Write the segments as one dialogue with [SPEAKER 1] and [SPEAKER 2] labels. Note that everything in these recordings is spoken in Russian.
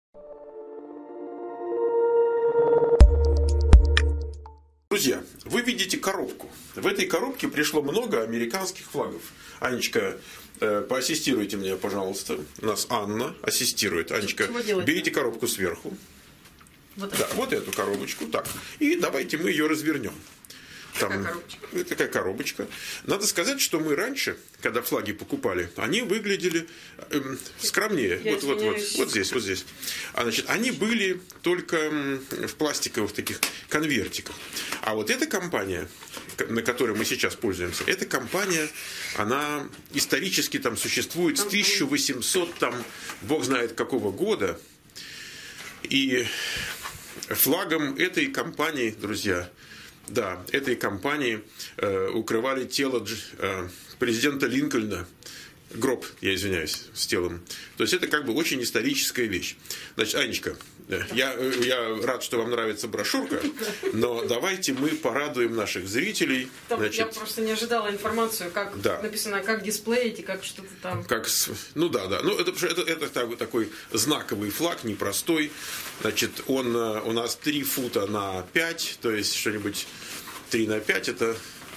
[SPEAKER 1] Друзья, вы видите коробку. В этой коробке пришло много американских флагов. Анечка, поассистируйте мне, пожалуйста. У нас Анна ассистирует. Анечка, берите коробку сверху. Вот эту коробочку. Так. И давайте мы ее развернем. Там такая коробочка. Надо сказать, что мы раньше, когда флаги покупали, они выглядели скромнее. Вот здесь. Значит, они были только в пластиковых таких конвертиках. А вот эта компания, на которой мы сейчас пользуемся, эта компания, она исторически там существует с 1800, там, бог знает какого года. И флагом этой компании, друзья, да, этой компании укрывали тело президента Линкольна, гроб, я извиняюсь, с телом. То есть это как бы очень историческая вещь. Значит, Анечка, я рад, что вам нравится брошюрка, но давайте мы порадуем наших зрителей. Значит,
[SPEAKER 2] я просто не ожидала информацию, как написано, как дисплеить и как что-то там.
[SPEAKER 1] Ну, это такой знаковый флаг, непростой. Значит, он у нас 3 фута на 5, то есть что-нибудь 3 на 5, это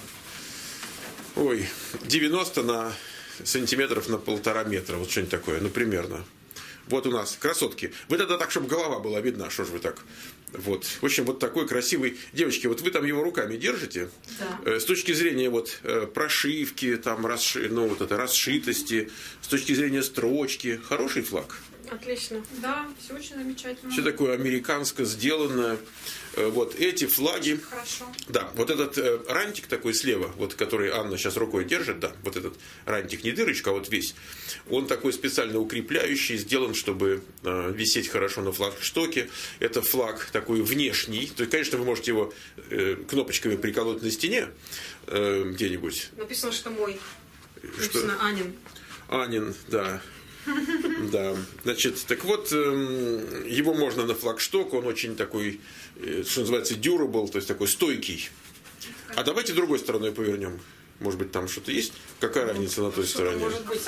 [SPEAKER 1] 90 сантиметров на 1,5 метра, вот что-нибудь такое, ну, примерно. Вот у нас красотки. Вот это так, чтобы голова была видна, что же вы так. Вот. В общем, вот такой красивый. Девочки, вот вы там его руками держите. Да. С точки зрения вот прошивки, там, расшитости, с точки зрения строчки. Хороший флаг.
[SPEAKER 2] Отлично. Да, все очень замечательно.
[SPEAKER 1] Все такое американско сделанное. Вот эти флаги.
[SPEAKER 2] Хорошо.
[SPEAKER 1] Да, вот этот рантик такой слева, вот который Анна сейчас рукой держит, да, вот этот рантик, не дырочка, а вот весь, он такой специально укрепляющий, сделан, чтобы висеть хорошо на флагштоке. Это флаг такой внешний. То есть, конечно, вы можете его кнопочками приколоть на стене где-нибудь.
[SPEAKER 2] Написано, что мой. Написано Анин.
[SPEAKER 1] Анин, да. Да, значит, так вот, его можно на флагшток, он очень такой, что называется, durable, то есть такой стойкий. А давайте другой стороной повернем. Может быть, там что-то есть? Какая разница на той стороне?
[SPEAKER 2] Может быть.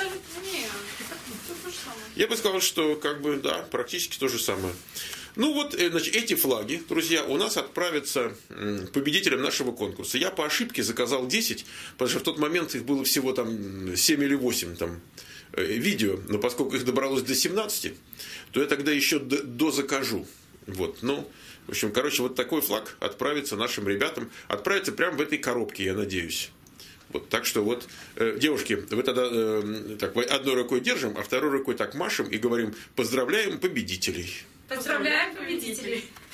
[SPEAKER 1] Я бы сказал, что, как бы, да, практически то же самое. Ну вот, значит, эти флаги, друзья, у нас отправятся победителям нашего конкурса. Я по ошибке заказал 10, потому что в тот момент их было всего там 7 или 8 там видео, но поскольку их добралось до 17, то я тогда еще дозакажу. Вот, ну, в общем, вот такой флаг отправится нашим ребятам, отправится прямо в этой коробке, я надеюсь. Вот, так что вот, девушки, вы тогда так, одной рукой держим, а второй рукой так машем и говорим: поздравляем победителей.
[SPEAKER 2] Поздравляем победителей.